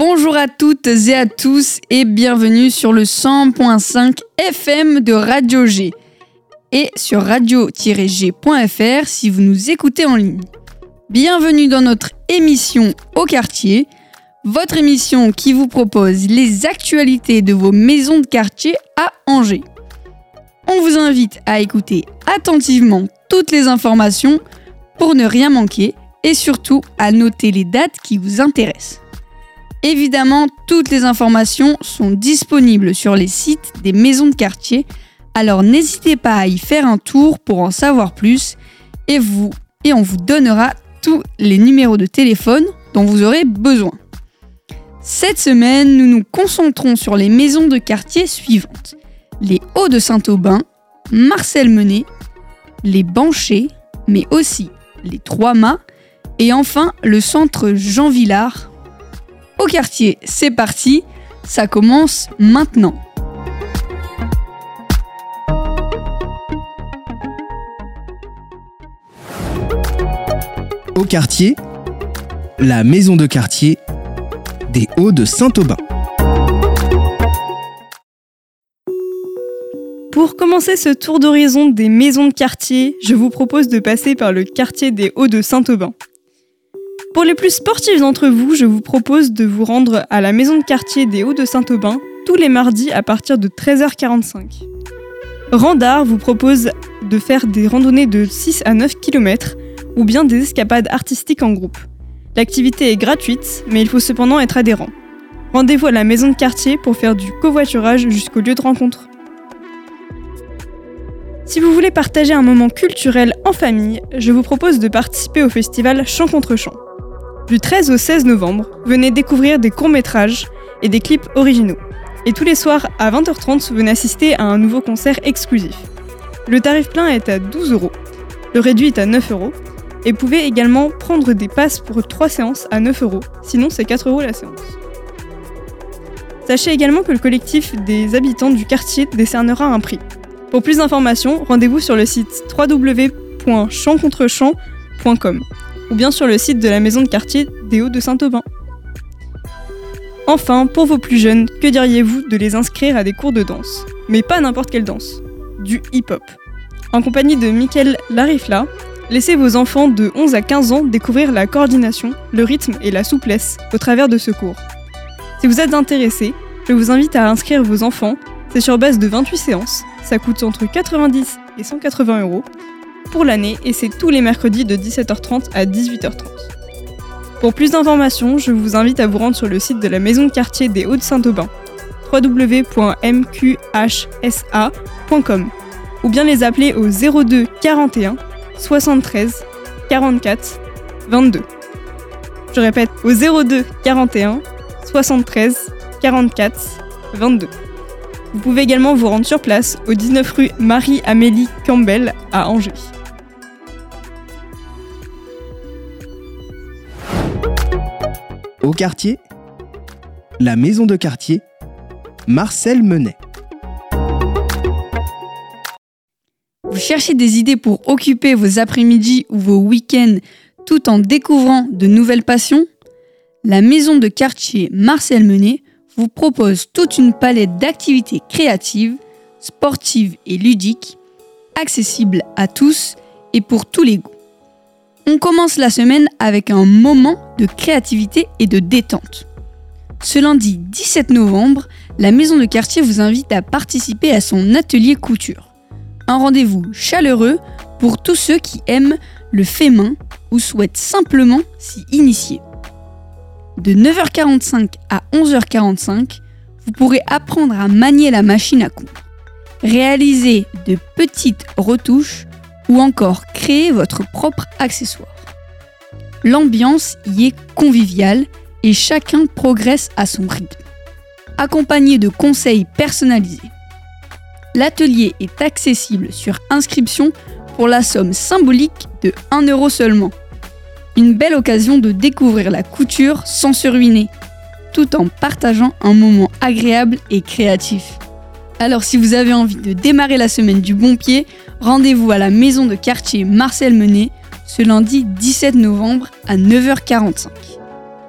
Bonjour à toutes et à tous et bienvenue sur le 100.5 FM de Radio G et sur radio-g.fr si vous nous écoutez en ligne. Bienvenue dans notre émission Au Quartier, votre émission qui vous propose les actualités de vos maisons de quartier à Angers. On vous invite à écouter attentivement toutes les informations pour ne rien manquer et surtout à noter les dates qui vous intéressent. Évidemment, toutes les informations sont disponibles sur les sites des maisons de quartier, alors n'hésitez pas à y faire un tour pour en savoir plus et on vous donnera tous les numéros de téléphone dont vous aurez besoin. Cette semaine, nous nous concentrons sur les maisons de quartier suivantes. Les Hauts de Saint-Aubin, Marcel Menet, les Banchers, mais aussi les Trois-Mâts et enfin le centre Jean Villard. Au quartier, c'est parti, ça commence maintenant. Au quartier, la maison de quartier des Hauts de Saint-Aubin. Pour commencer ce tour d'horizon des maisons de quartier, je vous propose de passer par le quartier des Hauts de Saint-Aubin. Pour les plus sportifs d'entre vous, je vous propose de vous rendre à la maison de quartier des Hauts de Saint-Aubin tous les mardis à partir de 13h45. Randar vous propose de faire des randonnées de 6 à 9 km ou bien des escapades artistiques en groupe. L'activité est gratuite, mais il faut cependant être adhérent. Rendez-vous à la maison de quartier pour faire du covoiturage jusqu'au lieu de rencontre. Si vous voulez partager un moment culturel en famille, je vous propose de participer au festival Chant contre Chant. Du 13 au 16 novembre, venez découvrir des courts-métrages et des clips originaux. Et tous les soirs à 20h30, venez assister à un nouveau concert exclusif. Le tarif plein est à 12 €, le réduit est à 9 € et vous pouvez également prendre des passes pour 3 séances à 9 €, sinon c'est 4 € la séance. Sachez également que le collectif des habitants du quartier décernera un prix. Pour plus d'informations, rendez-vous sur le site www.chantcontrechamp.com ou bien sur le site de la maison de quartier des Hauts de Saint-Aubin. Enfin, pour vos plus jeunes, que diriez-vous de les inscrire à des cours de danse ? Mais pas n'importe quelle danse, du hip-hop. En compagnie de Mickaël Larifla, laissez vos enfants de 11 à 15 ans découvrir la coordination, le rythme et la souplesse au travers de ce cours. Si vous êtes intéressés, je vous invite à inscrire vos enfants. C'est sur base de 28 séances, ça coûte entre 90 et 180 € pour l'année et c'est tous les mercredis de 17h30 à 18h30. Pour plus d'informations, je vous invite à vous rendre sur le site de la maison de quartier des Hauts de Saint-Aubin, www.mqhsa.com ou bien les appeler au 02 41 73 44 22. Je répète, au 02 41 73 44 22. Vous pouvez également vous rendre sur place au 19 rue Marie-Amélie Campbell à Angers. Au quartier, la maison de quartier, Marcel Menet. Vous cherchez des idées pour occuper vos après-midi ou vos week-ends tout en découvrant de nouvelles passions ? La maison de quartier Marcel Menet vous propose toute une palette d'activités créatives, sportives et ludiques, accessibles à tous et pour tous les goûts. On commence la semaine avec un moment de créativité et de détente. Ce lundi 17 novembre, la maison de quartier vous invite à participer à son atelier couture. Un rendez-vous chaleureux pour tous ceux qui aiment le fait main ou souhaitent simplement s'y initier. De 9h45 à 11h45, vous pourrez apprendre à manier la machine à coudre, réaliser de petites retouches ou encore créer votre propre accessoire. L'ambiance y est conviviale et chacun progresse à son rythme, accompagné de conseils personnalisés. L'atelier est accessible sur inscription pour la somme symbolique de 1 € seulement. Une belle occasion de découvrir la couture sans se ruiner, tout en partageant un moment agréable et créatif. Alors si vous avez envie de démarrer la semaine du bon pied, rendez-vous à la maison de quartier Marcel Menet ce lundi 17 novembre à 9h45.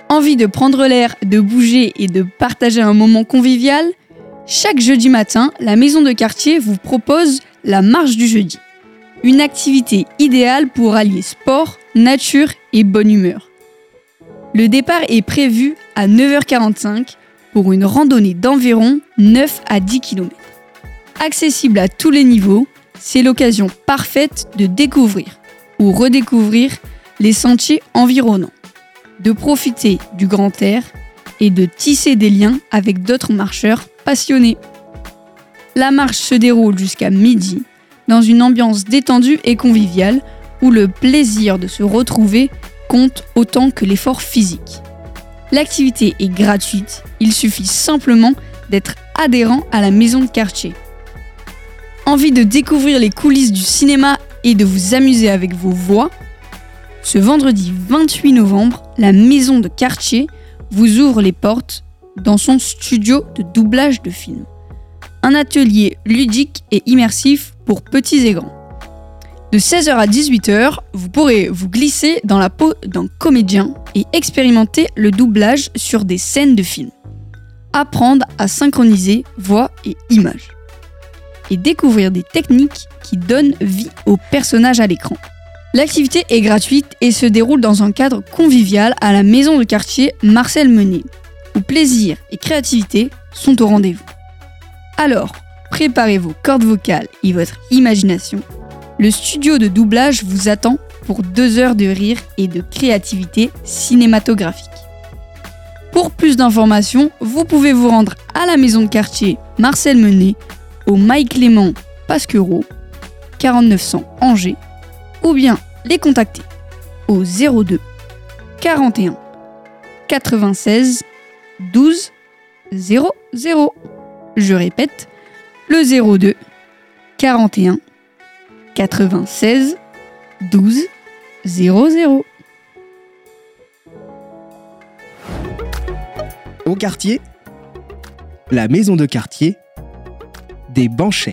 Envie de prendre l'air, de bouger et de partager un moment convivial? Chaque jeudi matin, la maison de quartier vous propose la marche du jeudi. Une activité idéale pour allier sport, nature et bonne humeur. Le départ est prévu à 9h45 pour une randonnée d'environ 9 à 10 km. Accessible à tous les niveaux, c'est l'occasion parfaite de découvrir ou redécouvrir les sentiers environnants, de profiter du grand air et de tisser des liens avec d'autres marcheurs passionnés. La marche se déroule jusqu'à midi dans une ambiance détendue et conviviale où le plaisir de se retrouver compte autant que l'effort physique. L'activité est gratuite, il suffit simplement d'être adhérent à la maison de quartier. Envie de découvrir les coulisses du cinéma et de vous amuser avec vos voix? Ce vendredi 28 novembre, la maison de quartier vous ouvre les portes dans son studio de doublage de films. Un atelier ludique et immersif pour petits et grands. De 16h à 18h, vous pourrez vous glisser dans la peau d'un comédien et expérimenter le doublage sur des scènes de films. Apprendre à synchroniser voix et images. Et découvrir des techniques qui donnent vie aux personnages à l'écran. L'activité est gratuite et se déroule dans un cadre convivial à la maison de quartier Marcel Menet, où plaisir et créativité sont au rendez-vous. Alors, préparez vos cordes vocales et votre imagination. Le studio de doublage vous attend pour 2 heures de rire et de créativité cinématographique. Pour plus d'informations, vous pouvez vous rendre à la maison de quartier Marcel Menet, au Maï-Clément Pasquereau, 4900 Angers, ou bien les contacter au 02 41 96 12 00. Je répète, le 02 41 96 12 00. Au quartier, la maison de quartier des Banchais.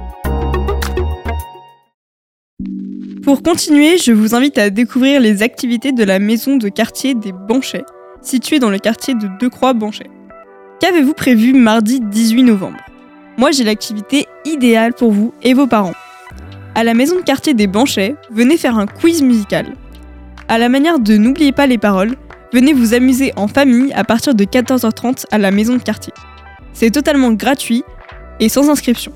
Pour continuer, je vous invite à découvrir les activités de la maison de quartier des Banchais, située dans le quartier de Decroix-Banchais. Qu'avez-vous prévu mardi 18 novembre? Moi, j'ai l'activité idéale pour vous et vos parents. À la maison de quartier des Banchais, venez faire un quiz musical. À la manière de N'oubliez pas les paroles, venez vous amuser en famille à partir de 14h30 à la maison de quartier. C'est totalement gratuit et sans inscription.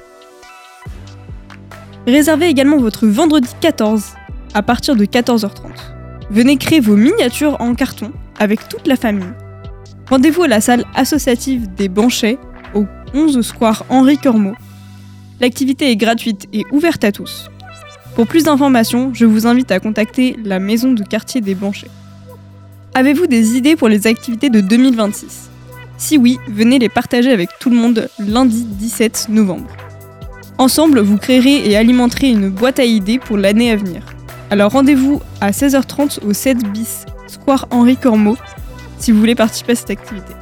Réservez également votre vendredi 14 à partir de 14h30. Venez créer vos miniatures en carton avec toute la famille. Rendez-vous à la salle associative des Banchais au 11 square Henri Cormot. L'activité est gratuite et ouverte à tous. Pour plus d'informations, je vous invite à contacter la maison de quartier des Banchais. Avez-vous des idées pour les activités de 2026 ? Si oui, venez les partager avec tout le monde lundi 17 novembre. Ensemble, vous créerez et alimenterez une boîte à idées pour l'année à venir. Alors rendez-vous à 16h30 au 7 bis Square Henri Cormot si vous voulez participer à cette activité.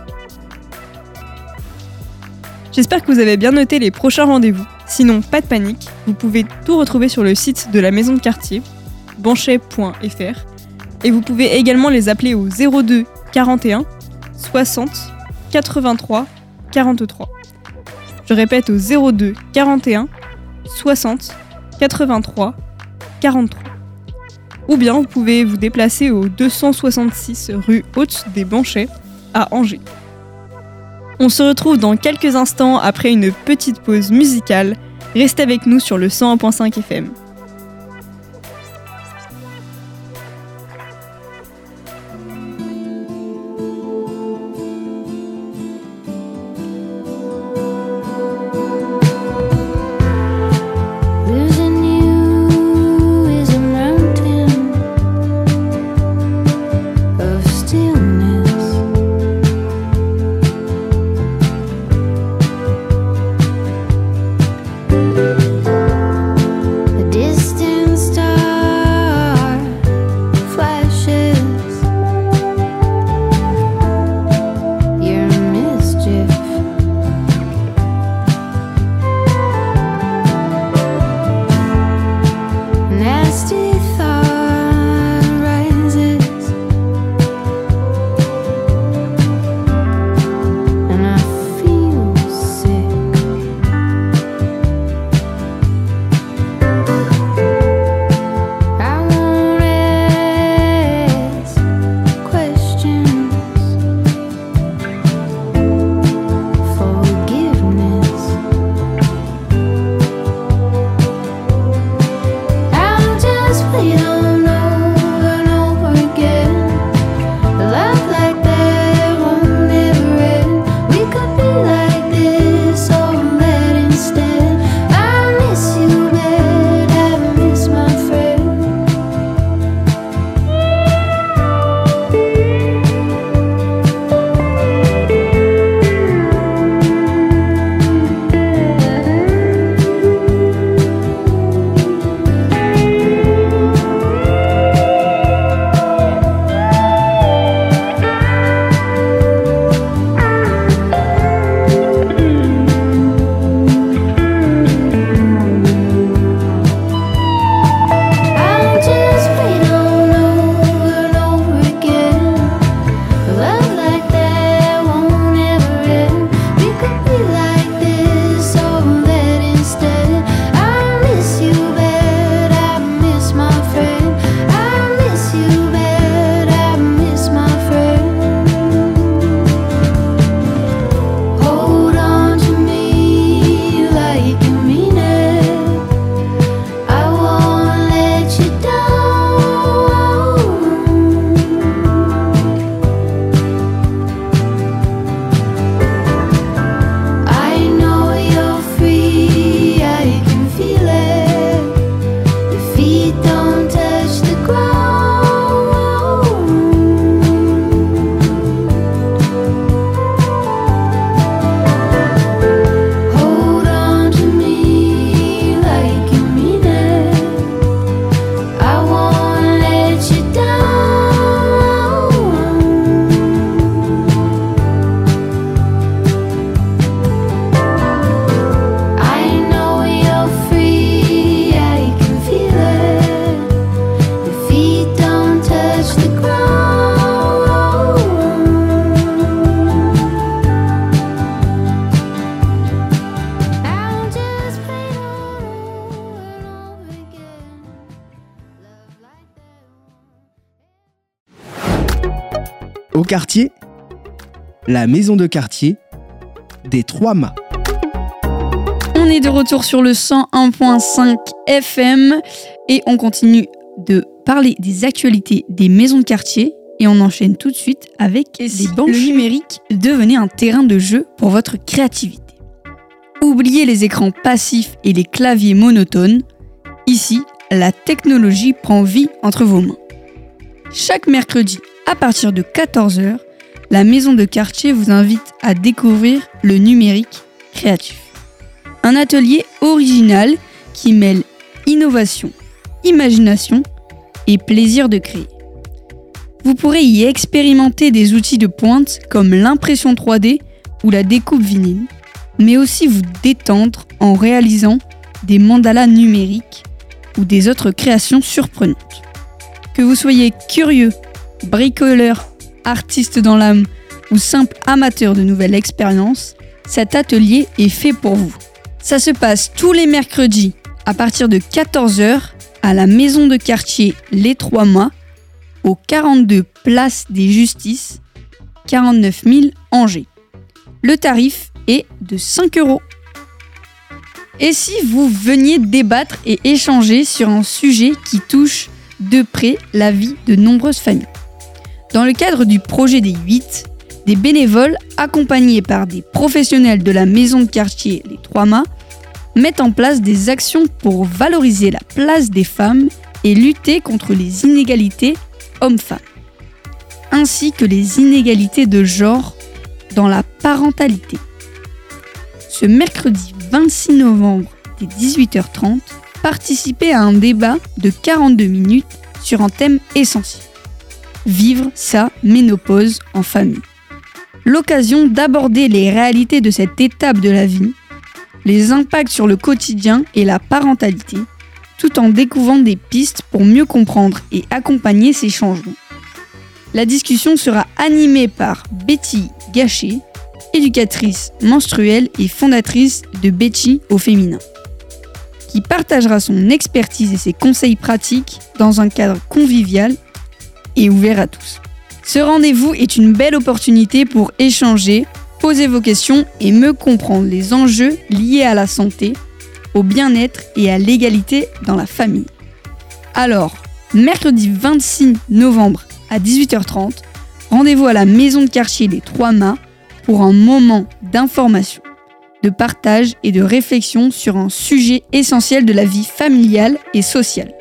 J'espère que vous avez bien noté les prochains rendez-vous. Sinon, pas de panique, vous pouvez tout retrouver sur le site de la maison de quartier, banchet.fr, et vous pouvez également les appeler au 02 41 60 83 43. Je répète au 02 41 60 83 43. Ou bien vous pouvez vous déplacer au 266 rue Haute des Banchais à Angers. On se retrouve dans quelques instants après une petite pause musicale. Restez avec nous sur le 101.5 FM. A Au quartier, la maison de quartier des 3 mâts. On est de retour sur le 101.5 FM et on continue de parler des actualités des maisons de quartier et on enchaîne tout de suite avec les banches. Le numérique devenait un terrain de jeu pour votre créativité. Oubliez les écrans passifs et les claviers monotones. Ici, la technologie prend vie entre vos mains. Chaque mercredi, à partir de 14h, la maison de quartier vous invite à découvrir le numérique créatif. Un atelier original qui mêle innovation, imagination et plaisir de créer. Vous pourrez y expérimenter des outils de pointe comme l'impression 3D ou la découpe vinyle, mais aussi vous détendre en réalisant des mandalas numériques ou des autres créations surprenantes. Que vous soyez curieux, bricoleur, artiste dans l'âme ou simple amateur de nouvelles expériences, cet atelier est fait pour vous. Ça se passe tous les mercredis à partir de 14h à la maison de quartier Les 3 Mâts, au 42 Place des Justices, 49 000 Angers. Le tarif est de 5 €. Et si vous veniez débattre et échanger sur un sujet qui touche de près la vie de nombreuses familles? Dans le cadre du projet des 8, des bénévoles accompagnés par des professionnels de la maison de quartier Les 3 Mâts mettent en place des actions pour valoriser la place des femmes et lutter contre les inégalités hommes-femmes, ainsi que les inégalités de genre dans la parentalité. Ce mercredi 26 novembre dès 18h30, participez à un débat de 42 minutes sur un thème essentiel. Vivre sa ménopause en famille. L'occasion d'aborder les réalités de cette étape de la vie, les impacts sur le quotidien et la parentalité, tout en découvrant des pistes pour mieux comprendre et accompagner ces changements. La discussion sera animée par Betty Gachet, éducatrice menstruelle et fondatrice de Betty au féminin, qui partagera son expertise et ses conseils pratiques dans un cadre convivial et ouvert à tous. Ce rendez-vous est une belle opportunité pour échanger, poser vos questions et mieux comprendre les enjeux liés à la santé, au bien-être et à l'égalité dans la famille. Alors, mercredi 26 novembre à 18h30, rendez-vous à la maison de quartier des 3 Mâts pour un moment d'information, de partage et de réflexion sur un sujet essentiel de la vie familiale et sociale.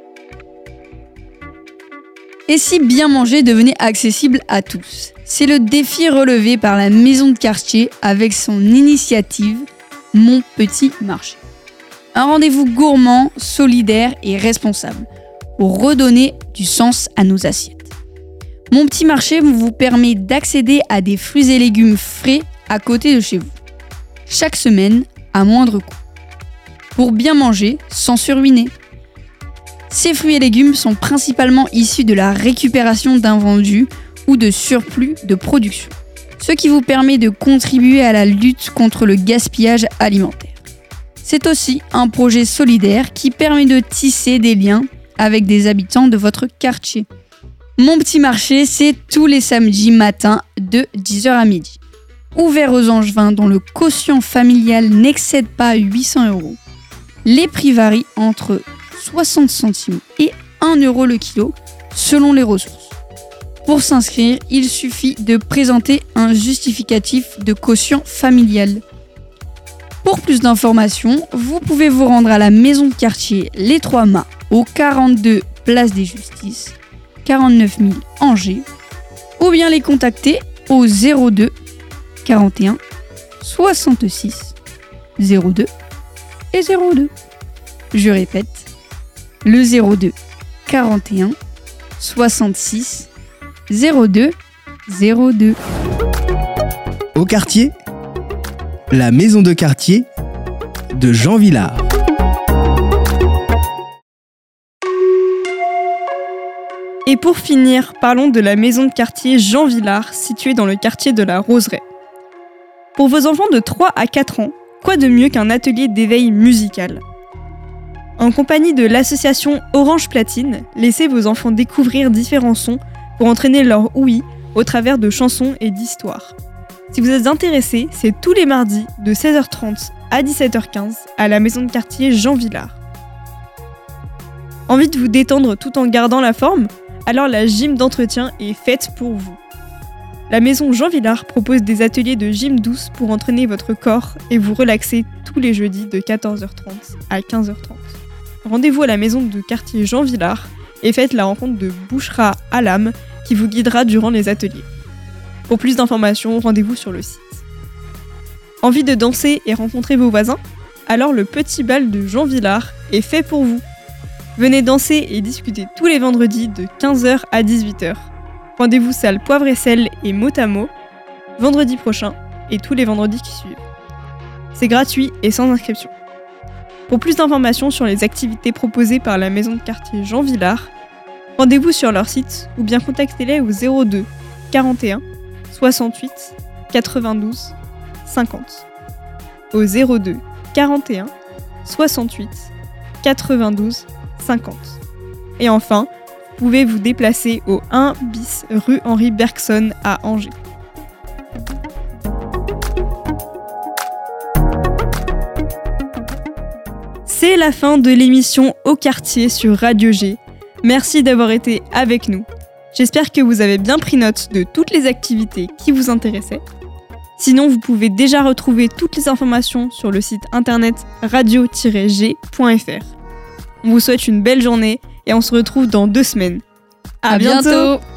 Et si bien manger devenait accessible à tous? C'est le défi relevé par la maison de quartier avec son initiative Mon Petit Marché. Un rendez-vous gourmand, solidaire et responsable pour redonner du sens à nos assiettes. Mon Petit Marché vous permet d'accéder à des fruits et légumes frais à côté de chez vous, chaque semaine à moindre coût, pour bien manger sans se ruiner. Ces fruits et légumes sont principalement issus de la récupération d'invendus ou de surplus de production, ce qui vous permet de contribuer à la lutte contre le gaspillage alimentaire. C'est aussi un projet solidaire qui permet de tisser des liens avec des habitants de votre quartier. Mon Petit Marché, c'est tous les samedis matins de 10h à midi. Ouvert aux Angevins dont le quotient familial n'excède pas 800 €. Les prix varient entre 60 centimes et 1 € le kilo selon les ressources. Pour s'inscrire, il suffit de présenter un justificatif de quotient familial. Pour plus d'informations, vous pouvez vous rendre à la maison de quartier Les 3 Mâts au 42 Place des Justices, 49 000 Angers, ou bien les contacter au 02 41 66 02 et 02. Je répète, le 02 41 66 02 02. Au quartier, la maison de quartier de Jean Villard. Et pour finir, parlons de la maison de quartier Jean Villard, située dans le quartier de la Roseraie. Pour vos enfants de 3 à 4 ans, quoi de mieux qu'un atelier d'éveil musical? En compagnie de l'association Orange Platine, laissez vos enfants découvrir différents sons pour entraîner leur ouïe au travers de chansons et d'histoires. Si vous êtes intéressé, c'est tous les mardis de 16h30 à 17h15 à la maison de quartier Jean Villard. Envie de vous détendre tout en gardant la forme ? Alors la gym d'entretien est faite pour vous. La maison Jean Villard propose des ateliers de gym douce pour entraîner votre corps et vous relaxer tous les jeudis de 14h30 à 15h30. Rendez-vous à la maison de quartier Jean Villard et faites la rencontre de Bouchra Alam qui vous guidera durant les ateliers. Pour plus d'informations, rendez-vous sur le site. Envie de danser et rencontrer vos voisins ? Alors le petit bal de Jean Villard est fait pour vous. Venez danser et discuter tous les vendredis de 15h à 18h. Rendez-vous salle Poivre et Sel et Motamo, vendredi prochain et tous les vendredis qui suivent. C'est gratuit et sans inscription. Pour plus d'informations sur les activités proposées par la maison de quartier Jean Villard, rendez-vous sur leur site ou bien contactez-les au 02 41 68 92 50. Au 02 41 68 92 50. Et enfin, vous pouvez vous déplacer au 1 bis rue Henri Bergson à Angers. C'est la fin de l'émission Au Quartier sur Radio G. Merci d'avoir été avec nous. J'espère que vous avez bien pris note de toutes les activités qui vous intéressaient. Sinon, vous pouvez déjà retrouver toutes les informations sur le site internet radio-g.fr. On vous souhaite une belle journée et on se retrouve dans 2 semaines. À bientôt.